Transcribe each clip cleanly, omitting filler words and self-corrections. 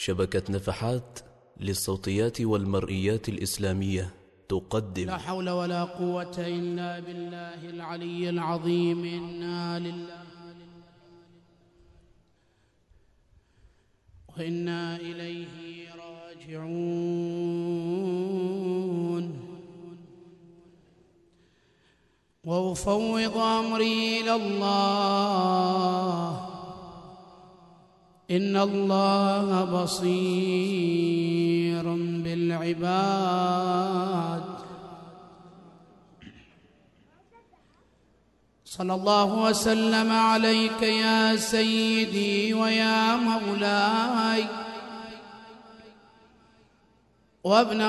شبكة نفحات للصوتيات والمرئيات الإسلامية تقدم. لا حول ولا قوة إلا بالله العلي العظيم. إنا لله وإنا إليه راجعون. وأفوض أمري إلى الله، إن الله بصير بالعباد. صلى الله وسلم عليك يا سيدي ويا مولاي وابن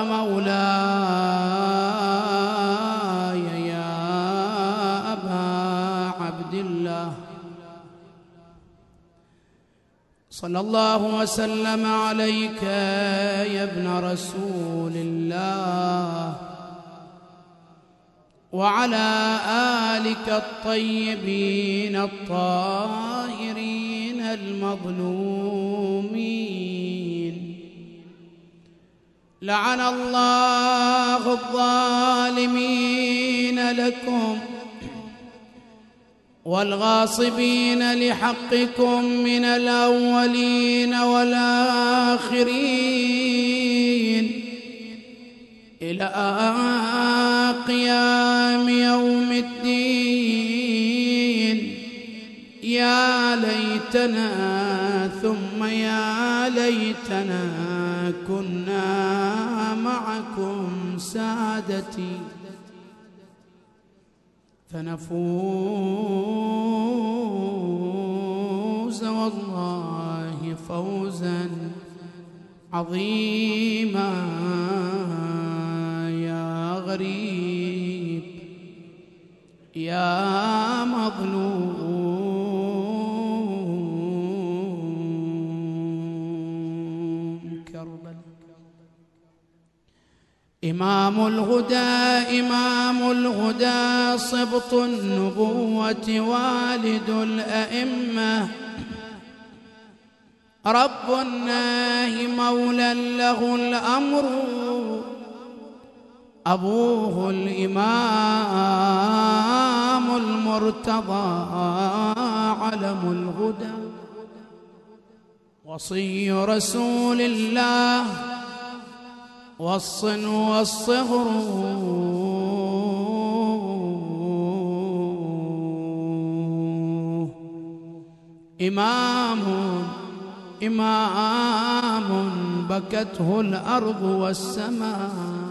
مولاي يا أبا عبد الله. صلى الله وسلم عليك يا ابن رسول الله وعلى آلك الطيبين الطاهرين المظلومين. لعن الله الظالمين لكم والغاصبين لحقكم من الأولين والآخرين إلى قيام يوم الدين. يا ليتنا ثم يا ليتنا كنا معكم سادتي فنفوز والله فوزا عظيما. يا غريب يا مظلوم كربلاء. إمام الهدى إمام الهدى صبط النبوة والد الأئمة رب الناه مولى له الأمر أبوه الإمام المرتضى علم الهدى وصي رسول الله والصن والصغر إمام بكته الأرض والسماء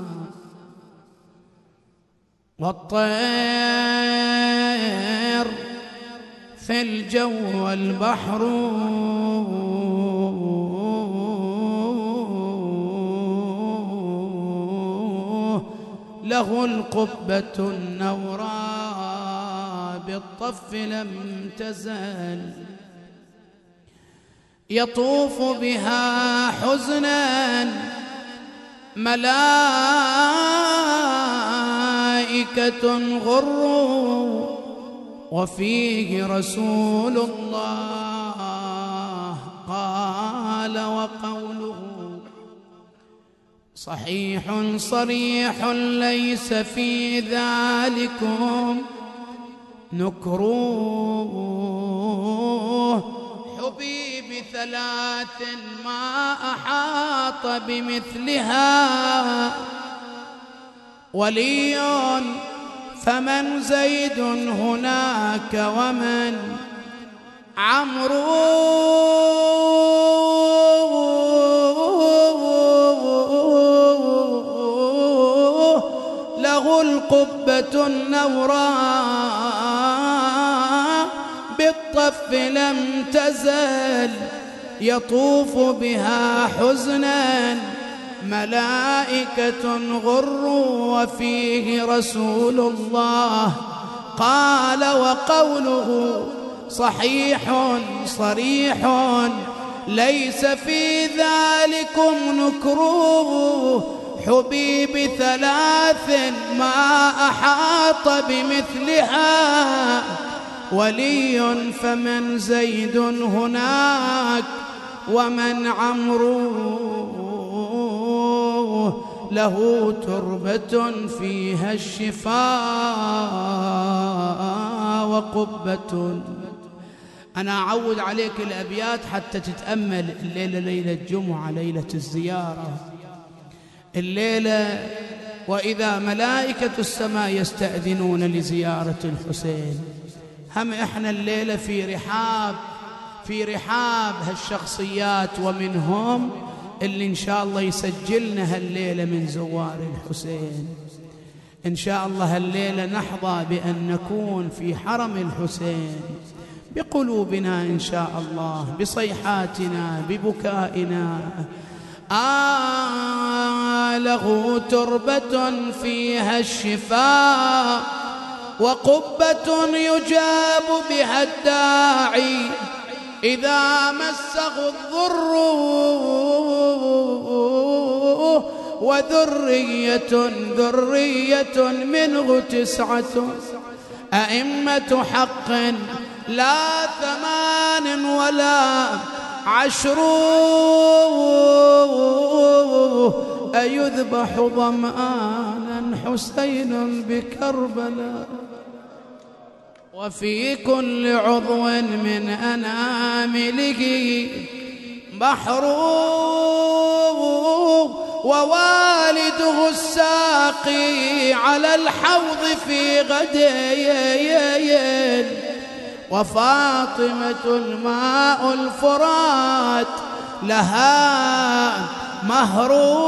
والطير في الجو والبحر له القبة النوراء بالطف لم تزل يطوف بها حزنا ملائكة غر وفيه رسول الله قال وقوله صحيح صريح ليس في ذلكم نكروه. حبي بثلاث ما أحاط بمثلها ولي فمن زيد هناك ومن عمرو له القبة النوراء بالطف لم تزل يطوف بها حزنا ملائكة غر وفيه رسول الله قال وقوله صحيح صريح ليس في ذلكم نكروه. حبيب ثلاث ما أحاط بمثلها ولي فمن زيد هناك ومن عمروه له تربة فيها الشفاء وقبة. أنا أعود عليك الأبيات حتى تتأمل. الليلة ليلة جمعة، ليلة الزيارة، الليلة وإذا ملائكة السماء يستأذنون لزيارة الحسين. هم إحنا الليلة في رحاب هالشخصيات، ومنهم اللي إن شاء الله يسجلنا هالليلة من زوار الحسين. إن شاء الله هالليلة نحظى بأن نكون في حرم الحسين بقلوبنا إن شاء الله، بصيحاتنا، ببكائنا. له تربة فيها الشفاء وقبة يجاب بها الداعي إذا مسه الضر، وذرية منه 9 أئمة حق لا 8 ولا 10 أيذبح ظمآنا حسين بكربلاء، وفي كل عضو من أنامله بحر، ووالده الساقي على الحوض في غدين، وفاطمة الماء الفرات لها مهر.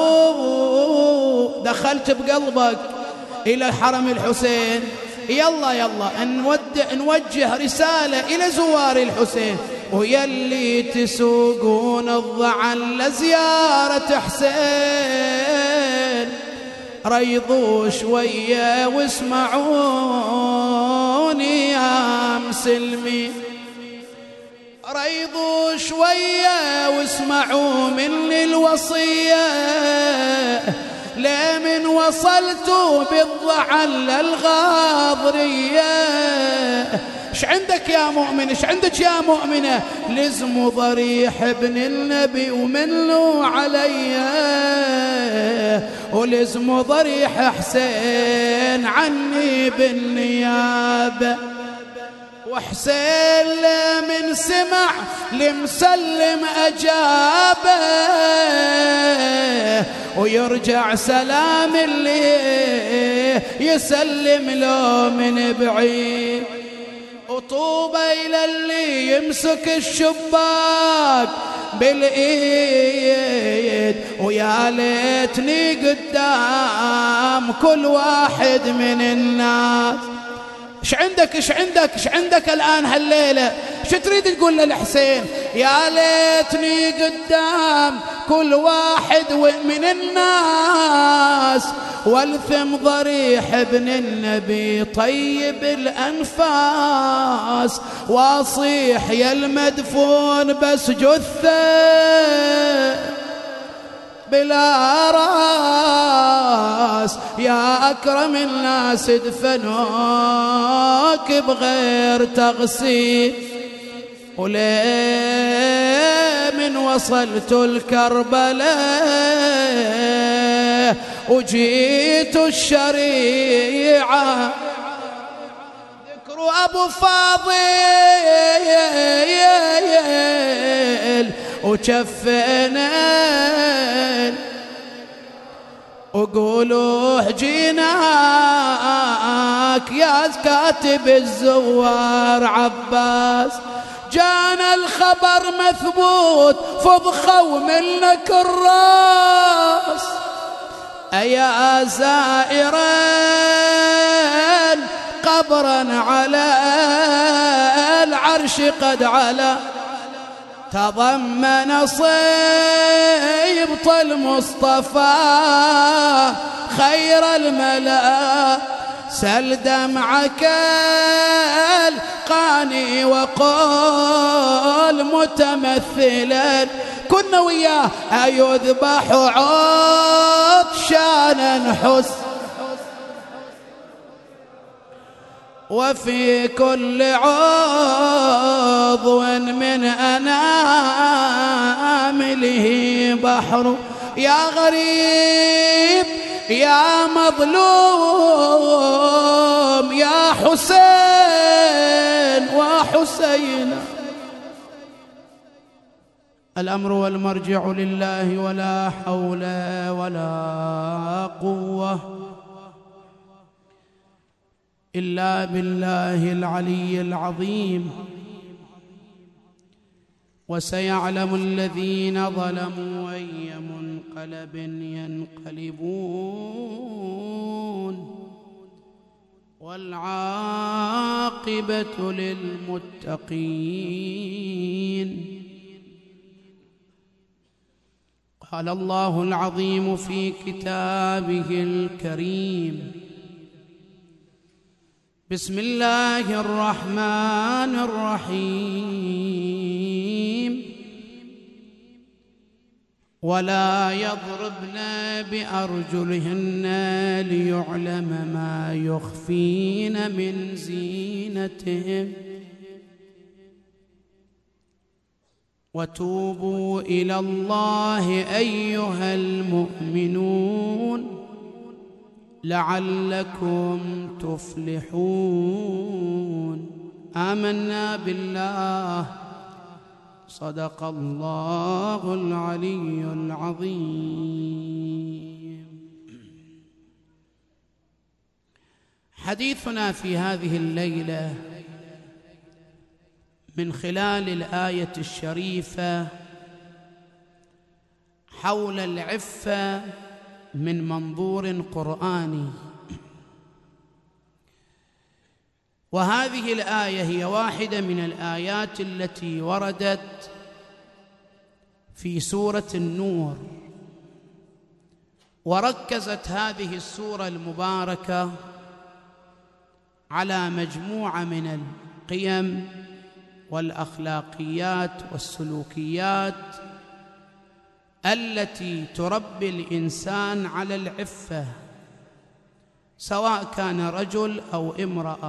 دخلت بقلبك إلى حرم الحسين، يلا نوجه رسالة إلى زوار الحسين، ويلي تسوقون الضعن لزيارة حسين، ريضوا شوية واسمعوني يا مسلمين، ريضوا شوية واسمعوا مني الوصية، لمن وصلتوا بالضعن للغاضرية. ايش عندك يا مؤمن، ايش عندك يا مؤمنة؟ لزموا ضريح ابن النبي ومنوا عليا، ولزموا ضريح حسين عني بالنيابة. وحسين من سمع لمسلم أجابه، ويرجع سلام اللي يسلم له من بعيد. وطوبى إلى اللي يمسك الشباك بالإيد، ويا ليتني قدام كل واحد من الناس. ايش عندك الآن هالليلة؟ شو تريد تقول للحسين؟ يا ليتني قدام كل واحد من الناس، والثم ضريح ابن النبي طيب الأنفاس، واصيح يا المدفون بس جثة بلا راس، يا أكرم الناس دفنوك بغير تغسيل، وليه من وصلت الكربلاء وجيت الشريعة، ذكر أبو فاضل وشفنا، وقولوا جيناك يا كاتب الزوار عباس، جانا الخبر مثبوت فضخة ومنك الراس، أيا زائرين قبرا على العرش قد علا، تضمن صيبط المصطفى خير الملا، سل دمعك القاني وقول متمثلا، كنا وياه أيذبح عطشانا حس، وفي كل عضو من أنامله بحر. يا غريب يا مظلوم يا حسين وحسين، الأمر والمرجع لله، ولا حول ولا قوة إلا بالله العلي العظيم. وسيعلم الذين ظلموا أي منقلب ينقلبون، والعاقبة للمتقين. قال الله العظيم في كتابه الكريم: بسم الله الرحمن الرحيم: ولا يضربن بأرجلهن ليعلم ما يخفين من زينتهن، وتوبوا إلى الله أيها المؤمنون لعلكم تفلحون. آمنا بالله، صدق الله العلي العظيم. حديثنا في هذه الليلة من خلال الآية الشريفة حول العفة من منظور قرآني. وهذه الآية هي واحدة من الآيات التي وردت في سورة النور، وركزت هذه السورة المباركة على مجموعة من القيم والأخلاقيات والسلوكيات التي تربي الإنسان على العفة، سواء كان رجل أو امرأة.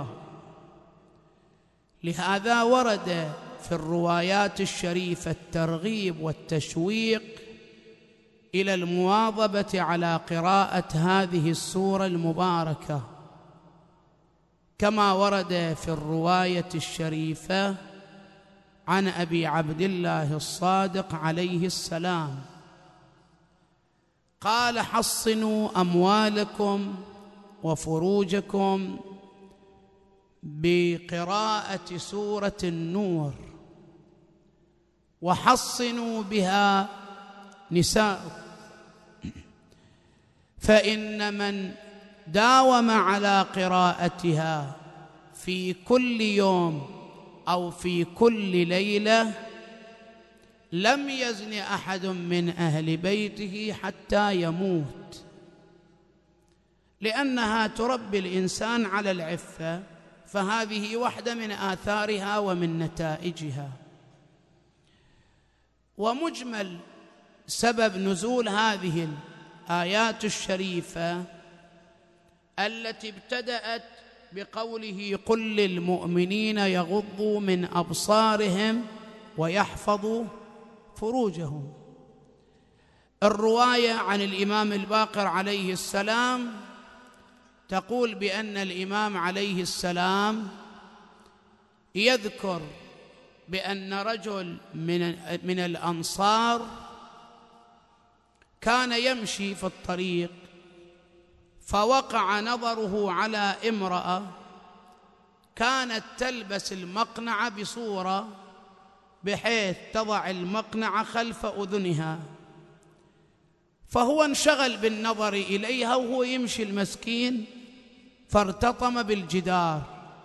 لهذا ورد في الروايات الشريفة الترغيب والتشويق إلى المواظبة على قراءة هذه السورة المباركة، كما ورد في الرواية الشريفة عن أبي عبد الله الصادق عليه السلام قال: حصنوا أموالكم وفروجكم بقراءة سورة النور، وحصنوا بها نساءكم، فإن من داوم على قراءتها في كل يوم أو في كل ليلة لم يزن أحد من أهل بيته حتى يموت، لأنها تربي الإنسان على العفة، فهذه واحدة من آثارها ومن نتائجها. ومجمل سبب نزول هذه الآيات الشريفة التي ابتدأت بقوله: قل للمؤمنين يغضوا من أبصارهم ويحفظوا فروجهم. الرواية عن الإمام الباقر عليه السلام تقول بأن الإمام عليه السلام يذكر بأن رجل من الأنصار كان يمشي في الطريق، فوقع نظره على امرأة كانت تلبس المقنعة بصورة بحيث تضع المقنعة خلف أذنها، فهو انشغل بالنظر إليها وهو يمشي المسكين، فارتطم بالجدار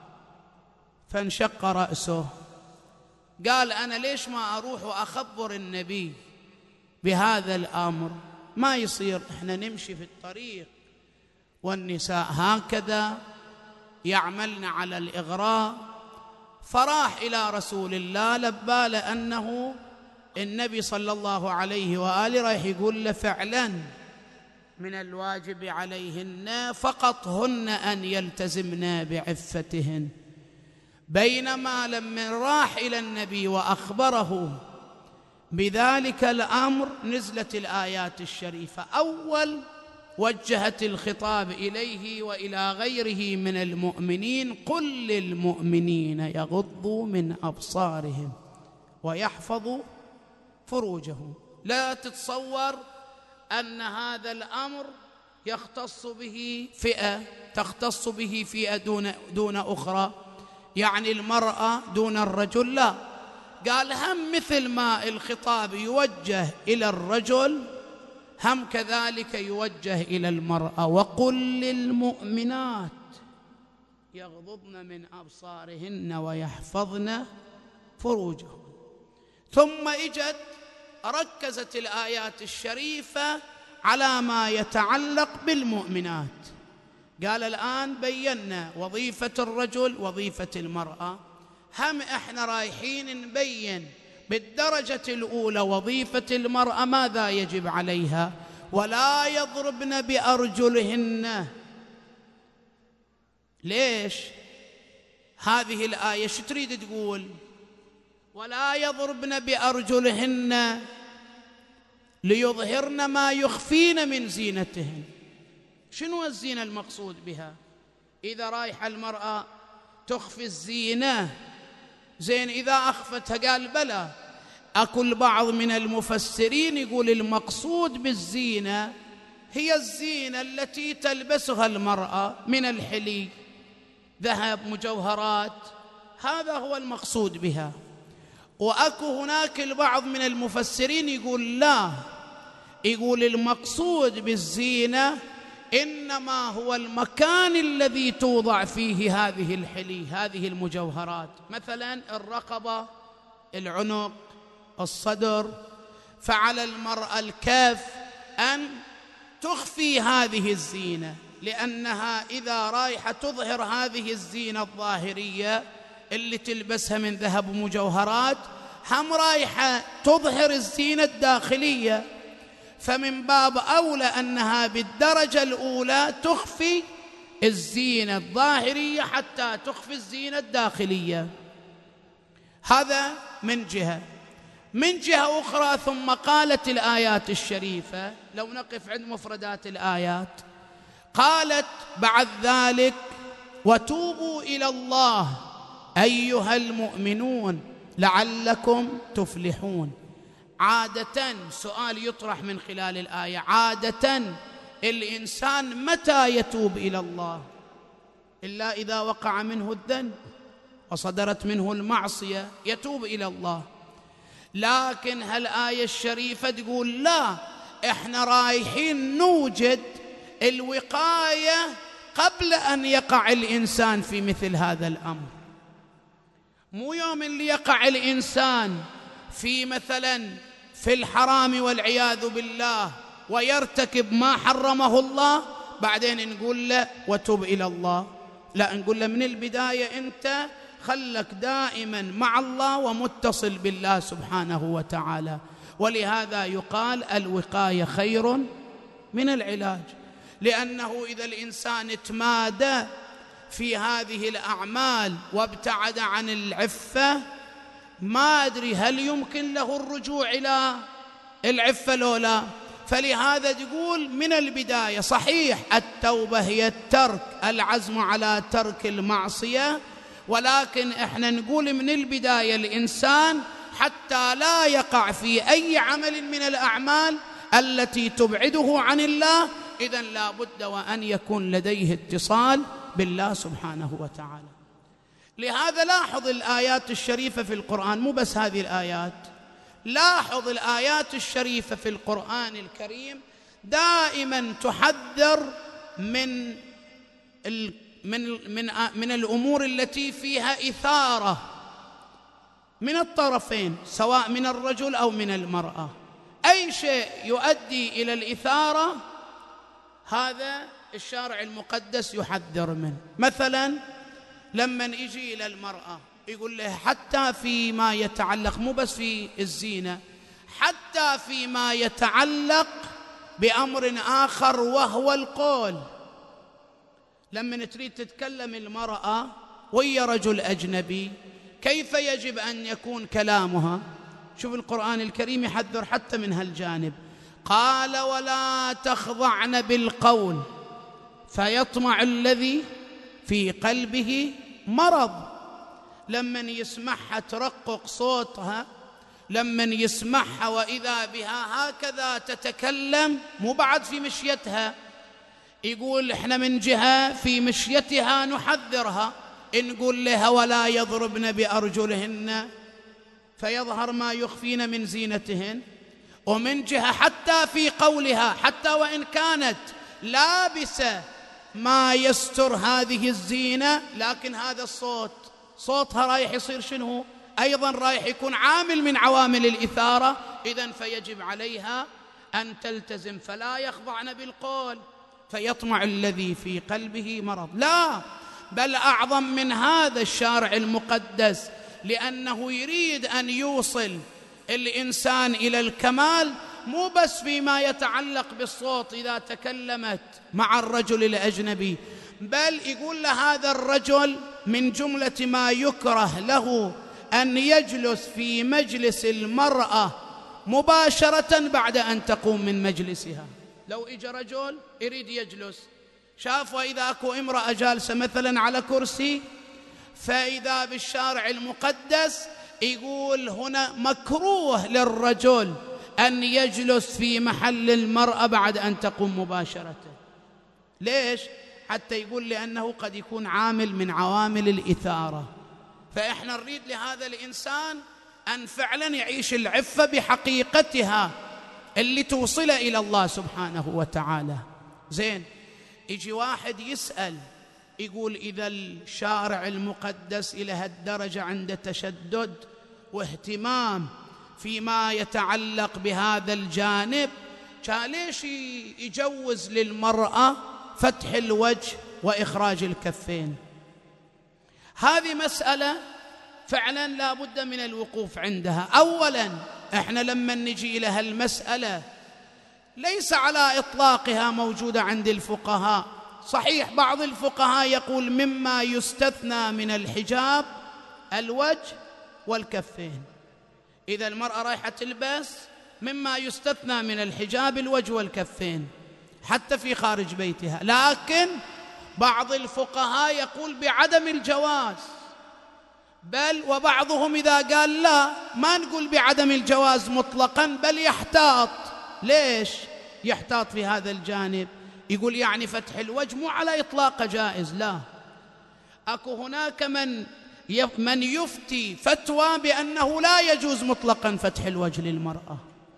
فانشق رأسه. قال: أنا ليش ما أروح وأخبر النبي بهذا الأمر؟ ما يصير إحنا نمشي في الطريق والنساء هكذا يعملن على الإغراء. فراح إلى رسول الله لبى لأنه النبي صلى الله عليه وآله رايح يقول له فعلا من الواجب عليهن فقط هن أن يلتزمن بعفتهن، بينما لما راح إلى النبي وأخبره بذلك الأمر نزلت الآيات الشريفة. أول وجهت الخطاب إليه وإلى غيره من المؤمنين: قل للمؤمنين يغضوا من أبصارهم ويحفظوا فروجهم. لا تتصور أن هذا الأمر يختص به فئة، تختص به فئة دون أخرى، يعني المرأة دون الرجل، لا. قال هم مثل ما الخطاب يوجه إلى الرجل هم كذلك يوجه إلى المرأة. وقل للمؤمنات يغضضن من أبصارهن ويحفظن فروجهن. ثم إجت ركزت الآيات الشريفة على ما يتعلق بالمؤمنات. قال الآن بينا وظيفة الرجل وظيفة المرأة، هم إحنا رايحين نبين بالدرجة الأولى وظيفة المرأة ماذا يجب عليها. ولا يضربن بأرجلهن. ليش هذه الآية شو تريد تقول؟ ولا يضربن بأرجلهن ليظهرن ما يخفين من زينتهن. شنو الزينة المقصود بها؟ إذا رايحة المرأة تخفي الزينة زين، إذا أخفتها قال بلى. أكل بعض من المفسرين يقول المقصود بالزينة هي الزينة التي تلبسها المرأة من الحلي، ذهب، مجوهرات، هذا هو المقصود بها. وأكو هناك البعض من المفسرين يقول لا، يقول المقصود بالزينة إنما هو المكان الذي توضع فيه هذه الحلي، هذه المجوهرات، مثلا الرقبة، العنق، الصدر. فعلى المرأة الكف أن تخفي هذه الزينة، لأنها إذا رايحة تظهر هذه الزينة الظاهرية اللي تلبسها من ذهب ومجوهرات، هم رايحة تظهر الزينة الداخلية، فمن باب أولى أنها بالدرجة الأولى تخفي الزينة الظاهرية حتى تخفي الزينة الداخلية. هذا من جهة. من جهة أخرى ثم قالت الآيات الشريفة، لو نقف عند مفردات الآيات، قالت بعد ذلك: وتوبوا إلى الله أيها المؤمنون لعلكم تفلحون. عادة سؤال يطرح من خلال الآية: عادة الإنسان متى يتوب إلى الله؟ إلا إذا وقع منه الذنب وصدرت منه المعصية يتوب إلى الله. لكن هالآية الشريفة تقول لا، إحنا رايحين نوجد الوقاية قبل أن يقع الإنسان في مثل هذا الأمر. مو يوم اللي يقع الإنسان في مثلا في الحرام والعياذ بالله ويرتكب ما حرمه الله بعدين نقول له وتوب إلى الله، لا، نقول له من البداية أنت خلك دائما مع الله ومتصل بالله سبحانه وتعالى. ولهذا يقال الوقاية خير من العلاج، لأنه إذا الإنسان تمادى في هذه الأعمال وابتعد عن العفة، ما أدري هل يمكن له الرجوع إلى العفة لو لا. فلهذا تقول من البداية صحيح التوبة هي الترك، العزم على ترك المعصية، ولكن احنا نقول من البداية الإنسان حتى لا يقع في أي عمل من الأعمال التي تبعده عن الله، إذن لا بد وأن يكون لديه اتصال بالله سبحانه وتعالى. لهذا لاحظ الآيات الشريفة في القرآن، مو بس هذه الآيات، لاحظ الآيات الشريفة في القرآن الكريم دائما تحذر من الأمور التي فيها إثارة من الطرفين، سواء من الرجل أو من المرأة. أي شيء يؤدي إلى الإثارة هذا الشارع المقدس يحذر منه. مثلا لما يجي إلى المرأة يقول له حتى فيما يتعلق، مو بس في الزينة، حتى فيما يتعلق بأمر آخر وهو القول. لما تريد تتكلم المرأة ويا رجل أجنبي كيف يجب أن يكون كلامها؟ شوف القرآن الكريم يحذر حتى من هالجانب، قال ولا تخضعن بالقول فيطمع الذي في قلبه مرض. لمن يسمعها ترقق صوتها، لمن يسمعها وإذا بها هكذا تتكلم، مو بعد في مشيتها، يقول إحنا من جهة في مشيتها نحذرها، نقول لها ولا يضربن بأرجلهن فيظهر ما يخفين من زينتهن، ومن جهة حتى في قولها حتى وإن كانت لابسة ما يستر هذه الزينة، لكن هذا الصوت صوتها رايح يصير شنو؟ أيضا رايح يكون عامل من عوامل الإثارة. إذن فيجب عليها أن تلتزم، فلا يخضعن بالقول فيطمع الذي في قلبه مرض. لا، بل أعظم من هذا الشارع المقدس، لأنه يريد أن يوصل الإنسان إلى الكمال، مو بس فيما يتعلق بالصوت إذا تكلمت مع الرجل الأجنبي، بل يقول لهذا الرجل من جملة ما يكره له أن يجلس في مجلس المرأة مباشرة بعد أن تقوم من مجلسها. لو إجا رجل يريد يجلس، شاف وإذا أكو امرأة جالسة مثلا على كرسي، فإذا بالشارع المقدس يقول هنا مكروه للرجل أن يجلس في محل المرأة بعد أن تقوم مباشرة. ليش؟ حتى يقول لأنه قد يكون عامل من عوامل الإثارة. فإحنا نريد لهذا الإنسان أن فعلا يعيش العفة بحقيقتها اللي توصل إلى الله سبحانه وتعالى. زين، يجي واحد يسأل يقول إذا الشارع المقدس إلى هالدرجة عنده تشدد واهتمام فيما يتعلق بهذا الجانب، ليش يجوز للمرأة فتح الوجه وإخراج الكفين؟ هذه مسألة فعلا لا بد من الوقوف عندها. أولا احنا لما نجي إلى هالمسألة ليس على إطلاقها موجودة عند الفقهاء. صحيح بعض الفقهاء يقول مما يستثنى من الحجاب الوجه والكفين، إذا المرأة رايحة تلبس مما يستثنى من الحجاب الوجه والكفين حتى في خارج بيتها. لكن بعض الفقهاء يقول بعدم الجواز، بل وبعضهم إذا قال لا ما نقول بعدم الجواز مطلقا بل يحتاط. ليش يحتاط في هذا الجانب؟ يقول يعني فتح الوجه مو على إطلاق جائز، لا، أكو هناك من يفتي فتوى بأنه لا يجوز مطلقا فتح الوجه للمرأة،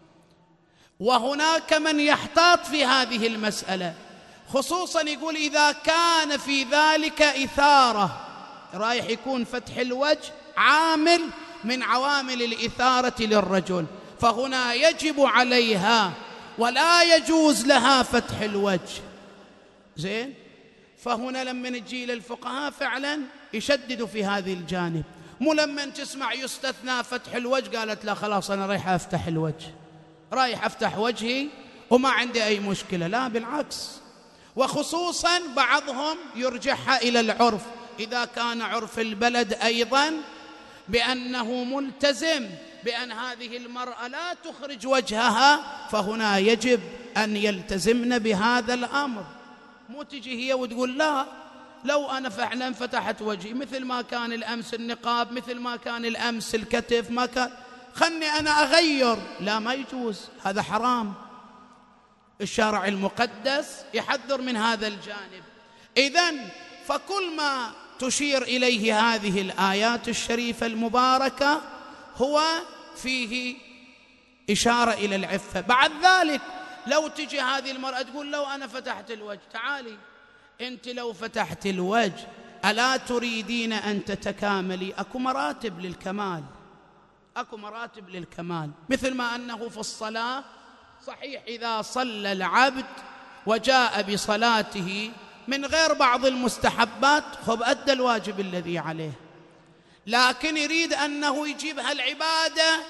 وهناك من يحتاط في هذه المسألة، خصوصا يقول إذا كان في ذلك إثارة، رايح يكون فتح الوجه عامل من عوامل الإثارة للرجل، فهنا يجب عليها ولا يجوز لها فتح الوجه. زين، فهنا لما نجي للفقهاء فعلا يشددوا في هذه الجانب، مو لما تسمع يستثنى فتح الوجه قالت لا خلاص أنا رايح أفتح الوجه، رايح أفتح وجهي وما عندي أي مشكلة، لا بالعكس. وخصوصا بعضهم يرجعها إلى العرف، إذا كان عرف البلد أيضا بأنه ملتزم بأن هذه المرأة لا تخرج وجهها، فهنا يجب أن يلتزمن بهذا الأمر. مو تجي هي وتقول لا لو أنا فعلا فتحت وجهي مثل ما كان الأمس النقاب، مثل ما كان الأمس الكتف، ما كان، خلني أنا أغير. لا، ما يجوز، هذا حرام. الشارع المقدس يحذر من هذا الجانب. إذن فكل ما تشير إليه هذه الآيات الشريفة المباركة هو فيه إشارة إلى العفة. بعد ذلك لو تجي هذه المرأة تقول لو أنا فتحت الوجه، تعالي أنت لو فتحت الوجه ألا تريدين أن تتكاملي؟ أكو مراتب للكمال، أكو مراتب للكمال، مثل ما أنه في الصلاة صحيح إذا صلى العبد وجاء بصلاته من غير بعض المستحبات خب أدى الواجب الذي عليه، لكن يريد أنه يجيب هالعبادة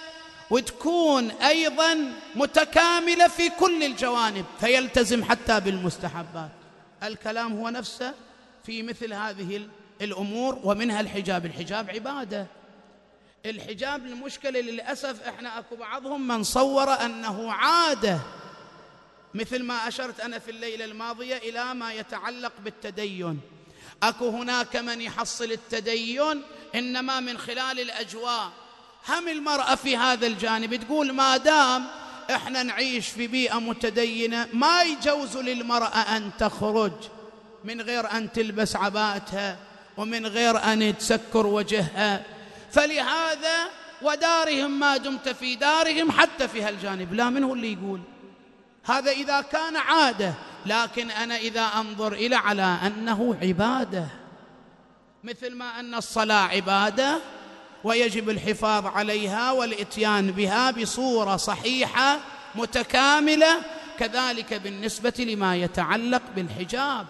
وتكون أيضا متكاملة في كل الجوانب، فيلتزم حتى بالمستحبات. الكلام هو نفسه في مثل هذه الأمور، ومنها الحجاب. الحجاب عبادة. الحجاب المشكلة للأسف إحنا أكو بعضهم من صور أنه عادة، مثل ما أشرت أنا في الليلة الماضية إلى ما يتعلق بالتدين. أكو هناك من يحصل التدين إنما من خلال الأجواء. هم المرأة في هذا الجانب تقول ما دام إحنا نعيش في بيئة متدينة ما يجوز للمرأة أن تخرج من غير أن تلبس عباءتها ومن غير أن تسكر وجهها، فلهذا ودارهم ما دمت في دارهم حتى في هالجانب. لا، من هو اللي يقول هذا إذا كان عادة؟ لكن أنا إذا أنظر إلى على أنه عبادة، مثل ما أن الصلاة عبادة ويجب الحفاظ عليها والإتيان بها بصورة صحيحة متكاملة، كذلك بالنسبة لما يتعلق بالحجاب.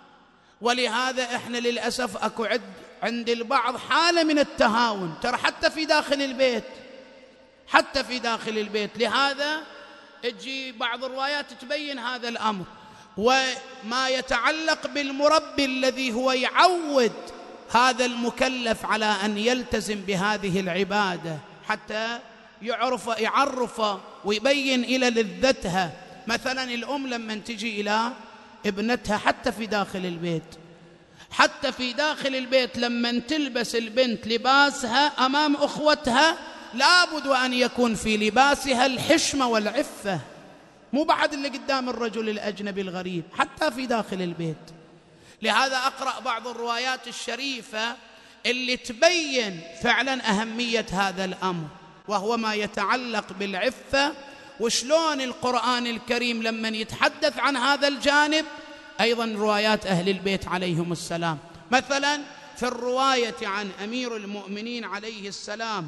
ولهذا إحنا للأسف أكو عند البعض حالة من التهاون، ترى حتى في داخل البيت، حتى في داخل البيت. لهذا تجي بعض الروايات تبين هذا الأمر. وما يتعلق بالمربي الذي هو يعود هذا المكلف على أن يلتزم بهذه العبادة حتى يعرف ويبين إلى لذتها. مثلا الأم لما تجي إلى ابنتها حتى في داخل البيت، حتى في داخل البيت لما تلبس البنت لباسها أمام أخوتها لابد أن يكون في لباسها الحشمة والعفة، مو بعد اللي قدام الرجل الأجنبي الغريب، حتى في داخل البيت. لهذا أقرأ بعض الروايات الشريفة اللي تبين فعلا أهمية هذا الأمر، وهو ما يتعلق بالعفة، وشلون القرآن الكريم لما يتحدث عن هذا الجانب أيضا روايات أهل البيت عليهم السلام. مثلا في الرواية عن أمير المؤمنين عليه السلام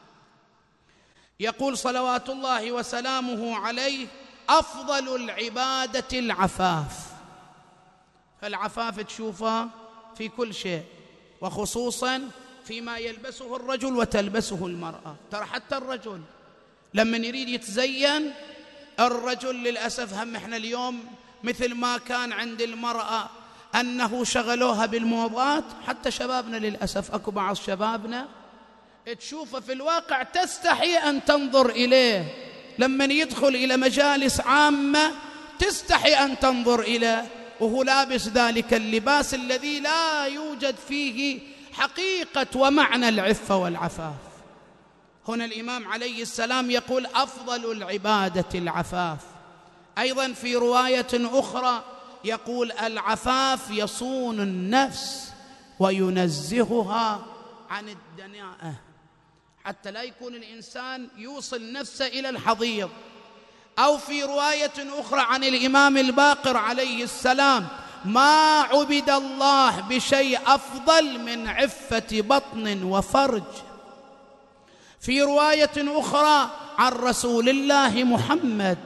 يقول صلوات الله وسلامه عليه: أفضل العبادة العفاف. فالعفاف تشوفه في كل شيء، وخصوصا فيما يلبسه الرجل وتلبسه المرأة. ترى حتى الرجل لما يريد يتزين، الرجل للأسف هم احنا اليوم مثل ما كان عند المرأة أنه شغلوها بالموضات، حتى شبابنا للأسف أكو بعض شبابنا تشوفه في الواقع تستحي أن تنظر إليه، لما يدخل إلى مجالس عامة تستحي أن تنظر إليه وهو لابس ذلك اللباس الذي لا يوجد فيه حقيقة ومعنى العفة والعفاف. هنا الإمام عليه السلام يقول: أفضل العبادة العفاف. أيضا في رواية أخرى يقول: العفاف يصون النفس وينزهها عن الدناءة، حتى لا يكون الإنسان يوصل نفسه إلى الحضيض. أو في رواية أخرى عن الإمام الباقر عليه السلام: ما عبد الله بشيء أفضل من عفة بطن وفرج. في رواية أخرى عن رسول الله محمد: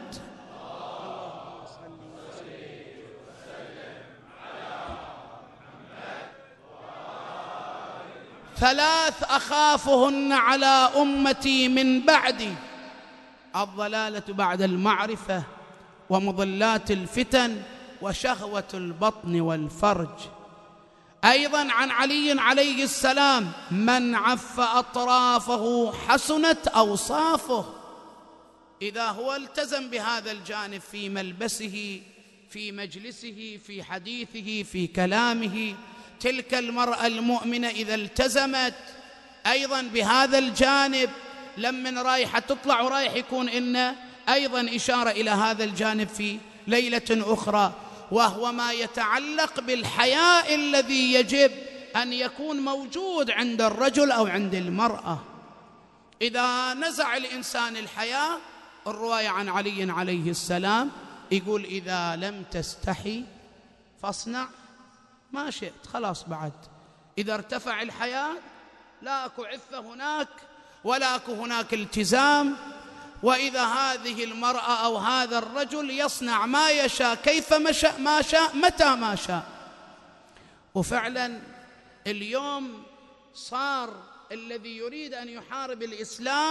ثلاث أخافهن على أمتي من بعدي: الضلالة بعد المعرفة، ومضلات الفتن، وشهوة البطن والفرج. أيضا عن علي عليه السلام: من عف أطرافه حسنت أوصافه. إذا هو التزم بهذا الجانب في ملبسه، في مجلسه، في حديثه، في كلامه، تلك المرأة المؤمنة إذا التزمت أيضا بهذا الجانب، لمن رايحة تطلع ورايح يكون إن أيضا إشارة إلى هذا الجانب في ليلة أخرى، وهو ما يتعلق بالحياء الذي يجب أن يكون موجود عند الرجل أو عند المرأة. إذا نزع الإنسان الحياء، الرواية عن علي عليه السلام يقول: إذا لم تستحي فاصنع ما شئت. خلاص، بعد إذا ارتفع الحياء لا أكو عفة هناك ولا أكو هناك التزام. وإذا هذه المرأة أو هذا الرجل يصنع ما يشاء كيف ما شاء متى ما شاء. وفعلا اليوم صار الذي يريد أن يحارب الإسلام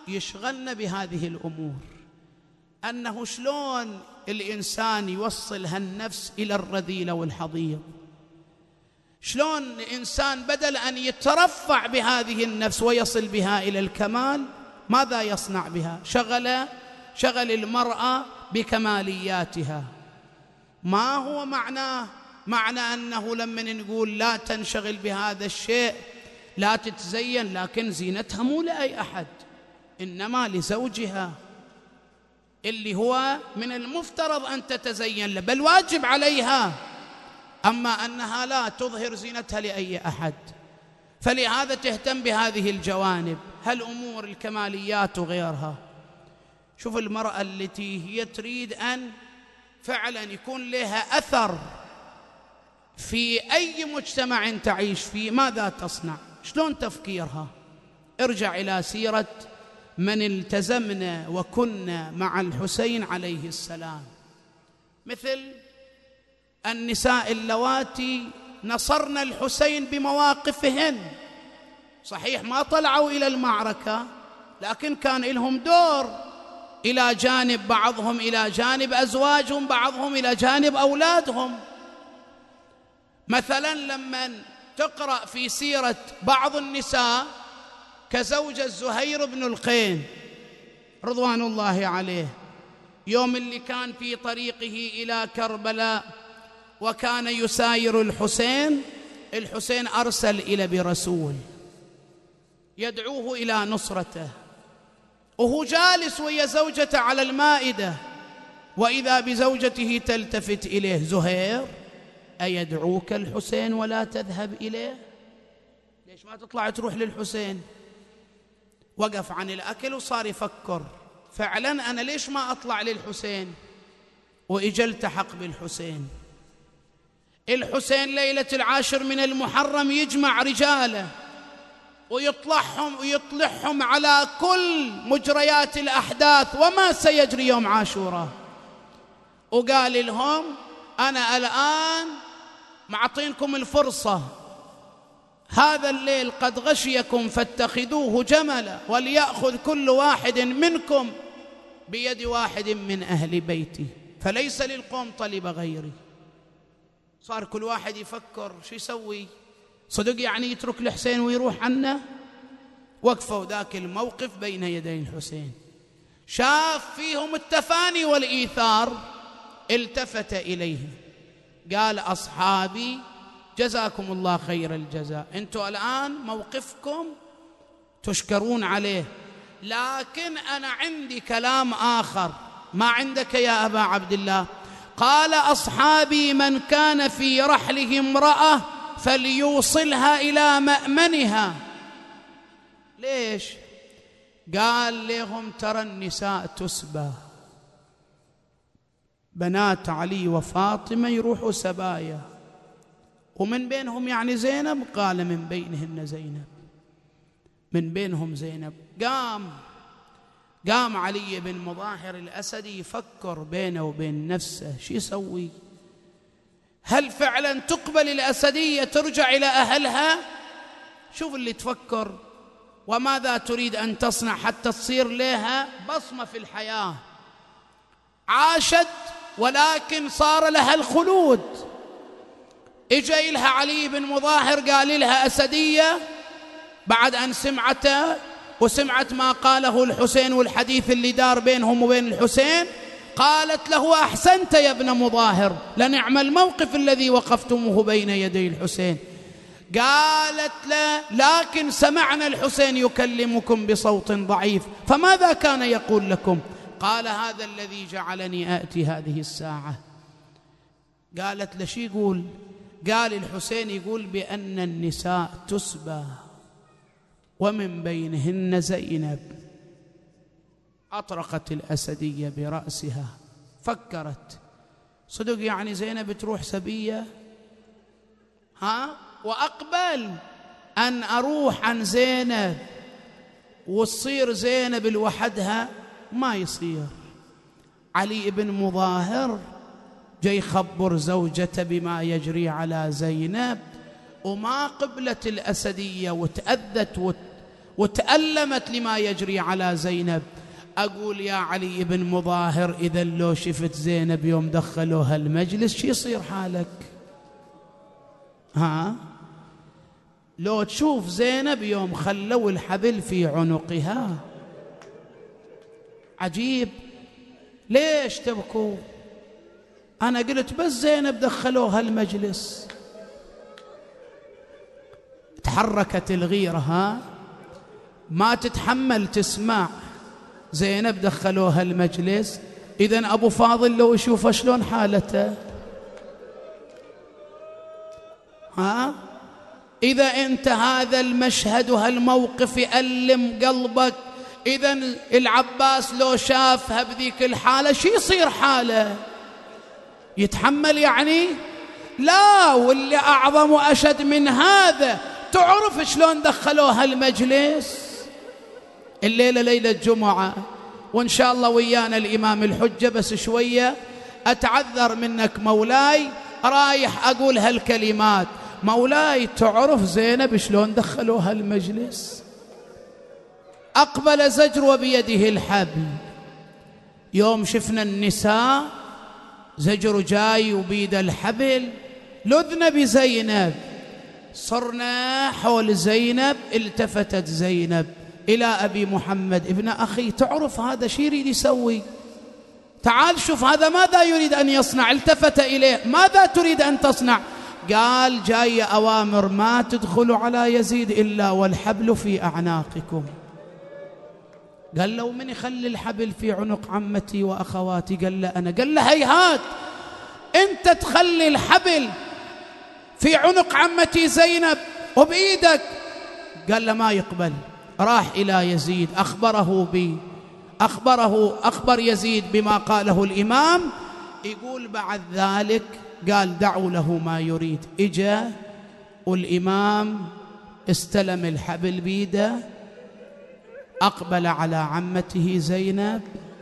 يشغلنا بهذه الأمور، أنه شلون الإنسان يوصل هالنفس إلى الرذيلة والحضيض، شلون الإنسان بدل أن يترفع بهذه النفس ويصل بها إلى الكمال ماذا يصنع بها؟ شغل المرأة بكمالياتها. ما هو معنى أنه لما نقول لا تنشغل بهذا الشيء لا تتزين، لكن زينتها مو لأي أحد، إنما لزوجها اللي هو من المفترض أن تتزين له، بل واجب عليها، أما أنها لا تظهر زينتها لأي أحد. فلهذا تهتم بهذه الجوانب، هالأمور الكماليات وغيرها. شوف المرأة التي هي تريد أن فعلا يكون لها أثر في أي مجتمع تعيش فيه، ماذا تصنع؟ شلون تفكيرها؟ ارجع إلى سيرة من التزمنا وكنا مع الحسين عليه السلام، مثل النساء اللواتي نصرن الحسين بمواقفهن. صحيح ما طلعوا إلى المعركة، لكن كان لهم دور إلى جانب بعضهم، إلى جانب أزواجهم، بعضهم إلى جانب أولادهم. مثلا لما تقرأ في سيرة بعض النساء كزوجة زهير بن القين رضوان الله عليه، يوم اللي كان في طريقه إلى كربلاء وكان يساير الحسين أرسل إلى برسول يدعوه إلى نصرته، وهو جالس ويا زوجته على المائدة، وإذا بزوجته تلتفت إليه: زهير أيدعوك الحسين ولا تذهب إليه؟ ليش ما تطلع تروح للحسين؟ وقف عن الأكل وصار يفكر، فعلا أنا ليش ما أطلع للحسين؟ وإجا التحق بالحسين. الحسين ليلة 10 من المحرم يجمع رجاله ويطلعهم على كل مجريات الأحداث وما سيجري يوم عاشوراء، وقال لهم: أنا الآن معطينكم الفرصة، هذا الليل قد غشيكم فاتخذوه جملا، وليأخذ كل واحد منكم بيد واحد من أهل بيتي، فليس للقوم طلب غيري. صار كل واحد يفكر شو يسوي، صدق يعني يترك الحسين ويروح عنه؟ وقفوا ذاك الموقف بين يدي الحسين، شاف فيهم التفاني والإيثار، التفت إليهم قال: أصحابي جزاكم الله خير الجزاء، أنتم الآن موقفكم تشكرون عليه، لكن أنا عندي كلام آخر ما عندك يا أبا عبد الله. قال: أصحابي من كان في رحله امرأة فليوصلها إلى مأمنها. ليش؟ قال لهم: ترى النساء تسبى، بنات علي وفاطمة يروحوا سبايا، ومن بينهم يعني زينب. قال: من بينهن زينب، من بينهم زينب. قام علي بن مظاهر الأسدي يفكر بينه وبين نفسه شو يسوي. هل فعلا تقبل الأسدية ترجع إلى أهلها؟ شوف اللي تفكر، وماذا تريد أن تصنع حتى تصير لها بصمة في الحياة. عاشت ولكن صار لها الخلود. إجا لها علي بن مظاهر قال لها: أسدية، بعد أن سمعته وسمعت ما قاله الحسين والحديث اللي دار بينهم وبين الحسين، قالت له: أحسنت يا ابن مظاهر، لنعم الموقف الذي وقفتموه بين يدي الحسين. قالت له: لكن سمعنا الحسين يكلمكم بصوت ضعيف، فماذا كان يقول لكم؟ قال: هذا الذي جعلني آتي هذه الساعة. قالت له: شو يقول؟ قال: الحسين يقول بأن النساء تسبى ومن بينهن زينب. أطرقت الأسدية برأسها، فكرت: صدق يعني زينب تروح سبية؟ وأقبل أن أروح عن زينب وتصير زينب لوحدها؟ ما يصير. علي بن مظاهر جاي يخبر زوجته بما يجري على زينب، وما قبلت الأسدية وتأذت وتألمت لما يجري على زينب. أقول يا علي بن مظاهر، إذا لو شفت زينب يوم دخلوها المجلس شي يصير حالك؟ لو تشوف زينب يوم خلوا الحبل في عنقها. عجيب، ليش تبكوا؟ أنا قلت بس زينب دخلوها المجلس تحركت الغيرة، ما تتحمل تسمع زينب دخلوها المجلس. إذن أبو فاضل لو يشوف شلون حالته، إذا أنت هذا المشهد وهالموقف يألم قلبك، إذن العباس لو شافها بذيك الحالة شي يصير حاله؟ يتحمل يعني؟ لا، واللي أعظم وأشد من هذا، تعرف شلون دخلوها المجلس؟ الليلة ليلة جمعة، وإن شاء الله ويانا الإمام الحجة، بس شوية أتعذر منك مولاي، رايح أقول هالكلمات. مولاي، تعرف زينب شلون دخلوها المجلس؟ أقبل زجر وبيده الحبل. يوم شفنا النساء زجر جاي وبيد الحبل، لذنا بزينب، صرنا حول زينب. التفتت زينب إلى أبي محمد، ابن أخي، تعرف هذا شي يريد يسوي؟ تعال شوف هذا ماذا يريد أن يصنع. التفت إليه، ماذا تريد أن تصنع؟ قال جاي أوامر ما تدخلوا على يزيد إلا والحبل في أعناقكم. قال له من يخلي الحبل في عنق عمتي وأخواتي؟ قال له أنا. قال له هيهات، أنت تخلي الحبل في عنق عمتي زينب وبإيدك؟ قال له ما يقبل. راح إلى يزيد، أخبر يزيد بما قاله الإمام. يقول بعد ذلك قال دعوا له ما يريد. إجا والإمام استلم الحبل بيده، أقبل على عمته زينب،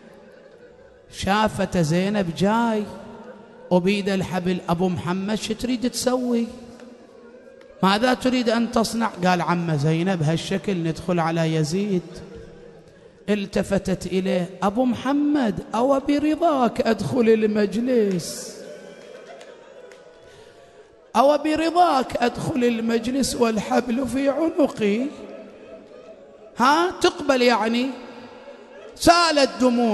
شافت زينب جاي وبيد الحبل. أبو محمد شو تريد تسوي؟ ماذا تريد أن تصنع؟ قال عم زينب هالشكل ندخل على يزيد. التفتت إليه، أبو محمد أو برضاك أدخل المجلس؟ أو برضاك أدخل المجلس والحبل في عنقي؟ تقبل يعني؟ سالت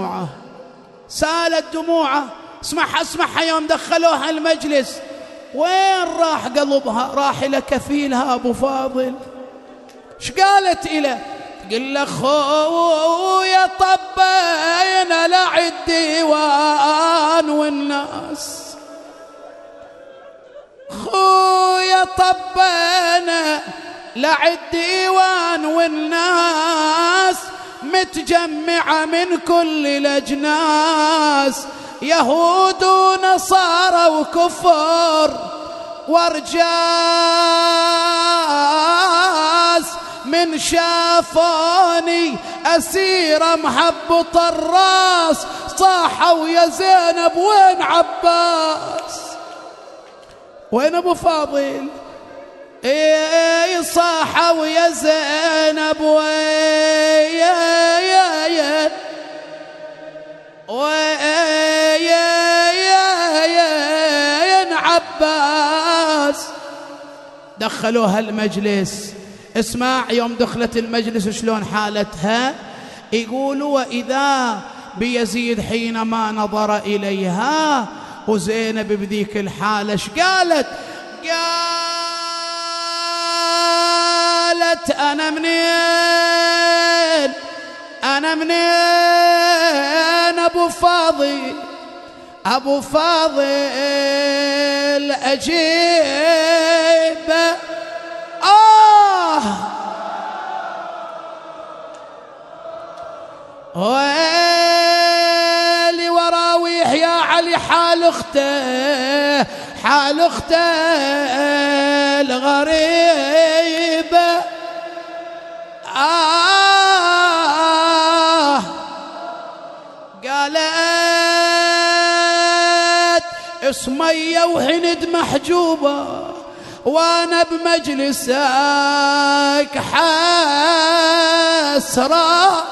دموعه. اسمعها يوم دخلوها المجلس، وين راح قلبها؟ راح إلى كفيلها أبو فاضل. ايش قالت إليه؟ تقول له خويا طبينا لعد ديوان والناس، خويا طبينا لعد ديوان والناس متجمعة من كل الأجناس، يهود ونصارى وكفر ورجاس، من شافوني أسيرة محبط الراس، صاحوا يا زينب وين عباس؟ وين أبو فاضل؟ صاحوا يا زينب وين عباس؟ دخلوها المجلس. اسمع يوم دخلت المجلس شلون حالتها. يقولوا وإذا بيزيد حينما نظر إليها، وزينب بذيك الحالة ايش قالت؟ قالت أنا منين أبو فاضل أجيب. ويلي وراويح يا علي، حال اخته الغريبة. قالت سمية وهند محجوبة، وانا بمجلسك حسرة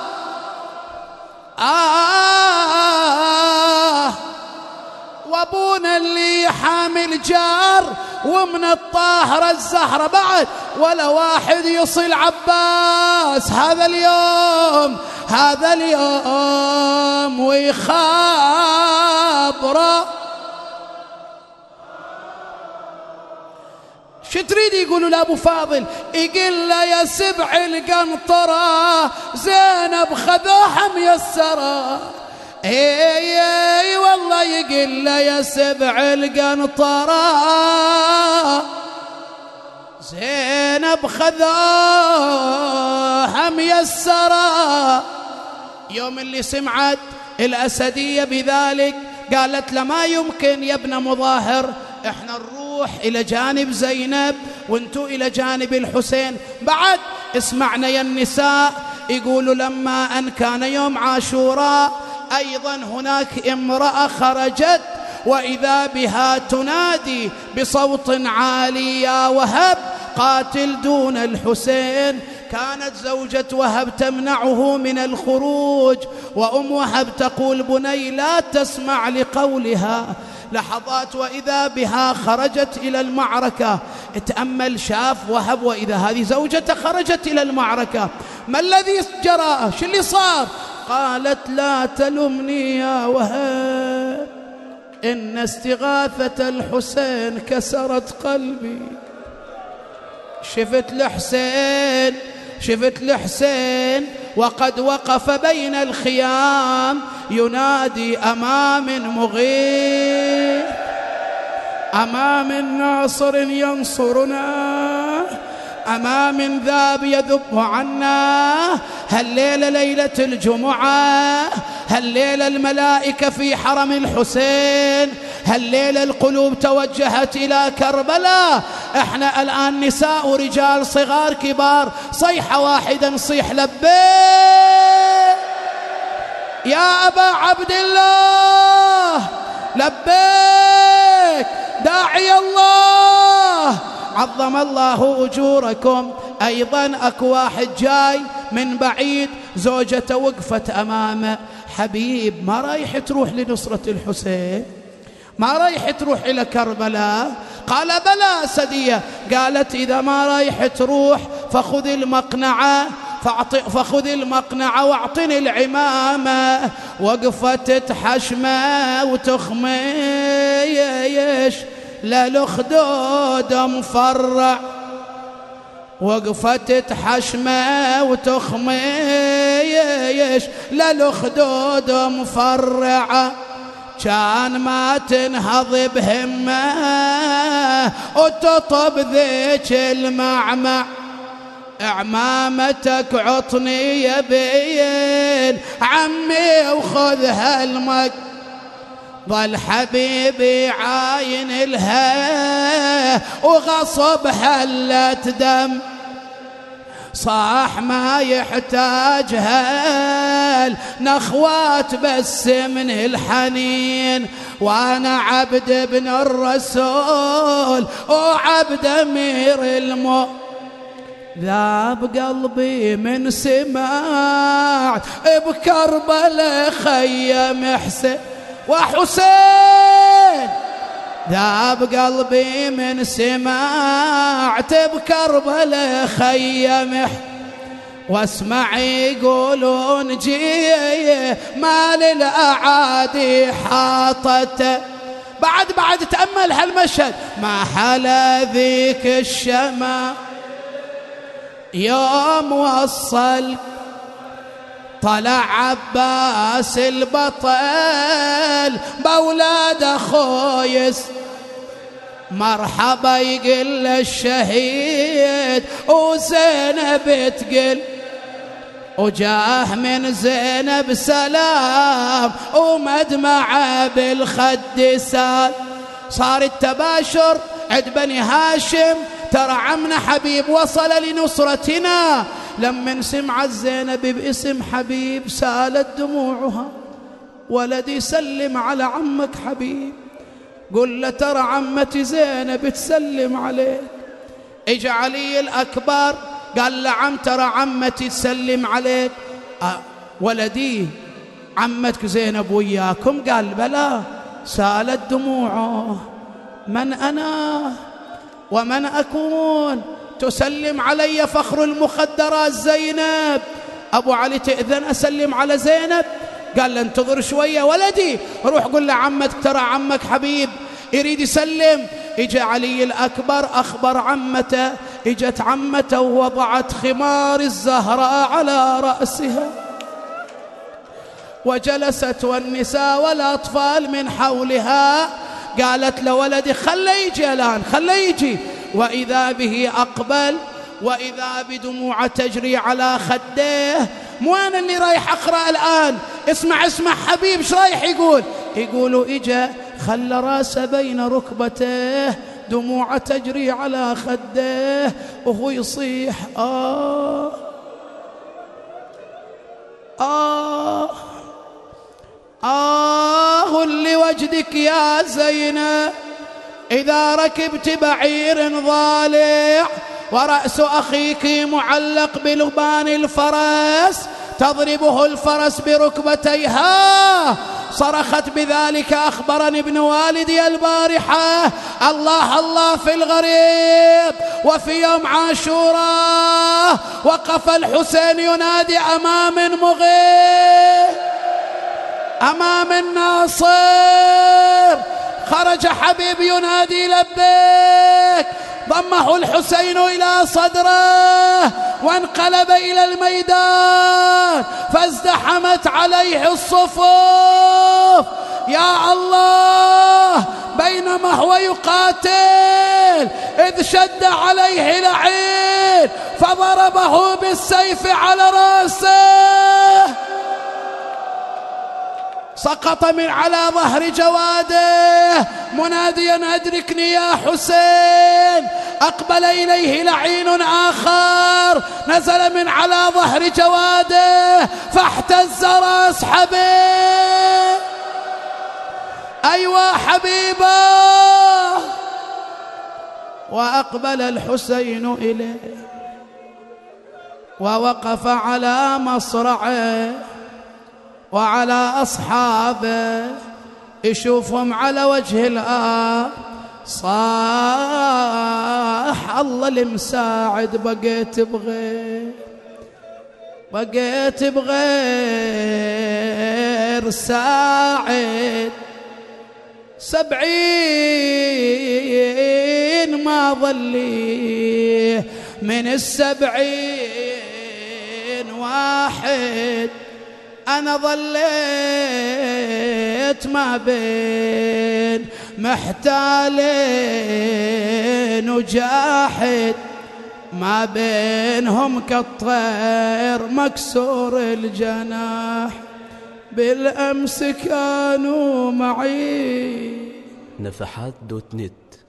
وابونا اللي حامل جار ومن الطاهرة الزهرة بعد ولا واحد يصل عباس هذا اليوم ويخابره. شو تريد يقولوا لأبو فاضل؟ يقول له يا سبع القنطرة زينب خذوها ميسرة. اي والله يقول له يا سبع القنطرة زينب خذوها ميسرة. يوم اللي سمعت الأسدية بذلك قالت له ما يمكن يا ابن مظاهر، احنا نروح إلى جانب زينب وانتو إلى جانب الحسين. بعد اسمعنا يا النساء، يقولوا لما أن كان يوم عاشوراء أيضا هناك امرأة خرجت وإذا بها تنادي بصوت عالي يا وهب قاتل دون الحسين. كانت زوجة وهب تمنعه من الخروج، وأم وهب تقول بني لا تسمع لقولها. لحظات وإذا بها خرجت إلى المعركة. اتأمل شاف وهب وإذا هذه زوجته خرجت إلى المعركة، ما الذي جرى؟ شو اللي صار؟ قالت لا تلمني يا وهب، إن استغاثة الحسين كسرت قلبي. شفت الحسين وقد وقف بين الخيام ينادي أمام مغير، أمام ناصر ينصرنا، أمام ذاب يذب عنا. هالليلة ليلة الجمعة، هالليلة الملائكة في حرم الحسين، هالليلة القلوب توجهت إلى كربلاء. احنا الآن نساء ورجال صغار كبار صيحة واحدة نصيح لبيك يا أبا عبد الله، لبيك داعي الله، عظم الله أجوركم. أيضا أكو واحد جاي من بعيد زوجته وقفت أمامه، حبيب ما رايح تروح لنصرة الحسين؟ ما رايح تروح إلى كربلاء؟ قال بلى سدية. قالت إذا ما رايح تروح فخذ المقنعة واعطني العمامة. وقفت تحشمه وتخميش للخدود مفرع، وقفت تحشمه وتخميش للخدود مفرعة. كان ما تنهض بهمه وتطب ذيك المعمع، عمامتك عطني يبين عمي وخذها المك. ظل حبيبي عاين لها وغصب هلت دم، صاح ما يحتاجها نخوات بس من الحنين. وانا عبد ابن الرسول وعبد امير المؤمنين، ذاب قلبي من سماع بكربلاء خيم حسين وحسين، ذاب قلبي من سماعت بكربلاء خيم. واسمع يقولون جي ما للأعادي حاطته. بعد تأمل هالمشهد، ما حلا ذيك الشمع يوم وصل طلع عباس البطل بأولاد أخويس، مرحبا يقل الشهيد وزينب تقل، وجاه من زينب سلام ومدمع بالخد سال. صار التباشر عند بني هاشم، ترى عمنا حبيب وصل لنصرتنا. لما سمعت زينب باسم حبيب سالت دموعها. ولدي سلم على عمك حبيب، قل له ترى عمتي زينب تسلم عليك. اجى علي الأكبر قال له عم ترى عمتي تسلم عليك. ولدي عمتك زينب وياكم؟ قال بلى. سالت دموعه من أنا ومن أكون تسلم علي فخر المخدرات زينب؟ أبو علي تأذن أسلم على زينب؟ قال له انتظر شوية ولدي، روح قل لعمتك ترى عمك حبيب يريد يسلم. اجى علي الأكبر أخبر عمته، اجت عمته ووضعت خمار الزهراء على رأسها وجلست والنساء والأطفال من حولها. قالت لولدي خله يجي الآن، خله يجي. وإذا به أقبل وإذا بدموع تجري على خديه. مو أنا اللي رايح أقرأ الآن، اسمع حبيب ايش رايح يقول؟ يقولوا إجا خلى راسه بين ركبتيه، دموع تجري على خديه وهو يصيح لوجدك يا زينب إذا ركبت بعير ضالع ورأس أخيك معلق بلبان الفرس تضربه الفرس بركبتيها. صرخت بذلك أخبرني ابن والدي البارحة. الله الله في الغريب. وفي يوم عاشوراء وقف الحسين ينادي أمام مغيث أمام الناصر. خرج حبيب ينادي لبيك، ضمه الحسين إلى صدره وانقلب إلى الميدان فازدحمت عليه الصفوف. يا الله، بينما هو يقاتل إذ شد عليه لعين فضربه بالسيف على رأسه، سقط من على ظهر جواده مناديا أدركني يا حسين. أقبل إليه لعين آخر نزل من على ظهر جواده فاحتز رأس حبيب. أيوة حبيبه. وأقبل الحسين إليه ووقف على مصرعه وعلى أصحابه يشوفهم على وجه الآب. صاح الله المساعد بقيت بغير ساعد 70 ما ظلي من 70 واحد. أنا ظليت ما بين محتالين وجاحد، ما بينهم كالطير مكسور الجناح. بالأمس كانوا معي. نفحات.net